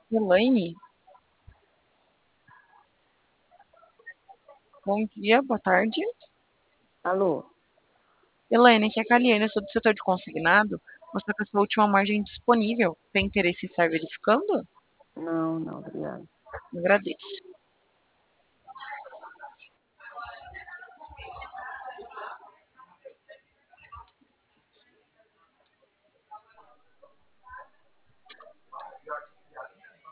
Elaine, bom dia, boa tarde. Alô? Elaine, aqui é a Kaliane, eu sou do setor de consignado. Você está com a sua última margem disponível. Tem interesse em estar verificando? Não, não, obrigada. Agradeço.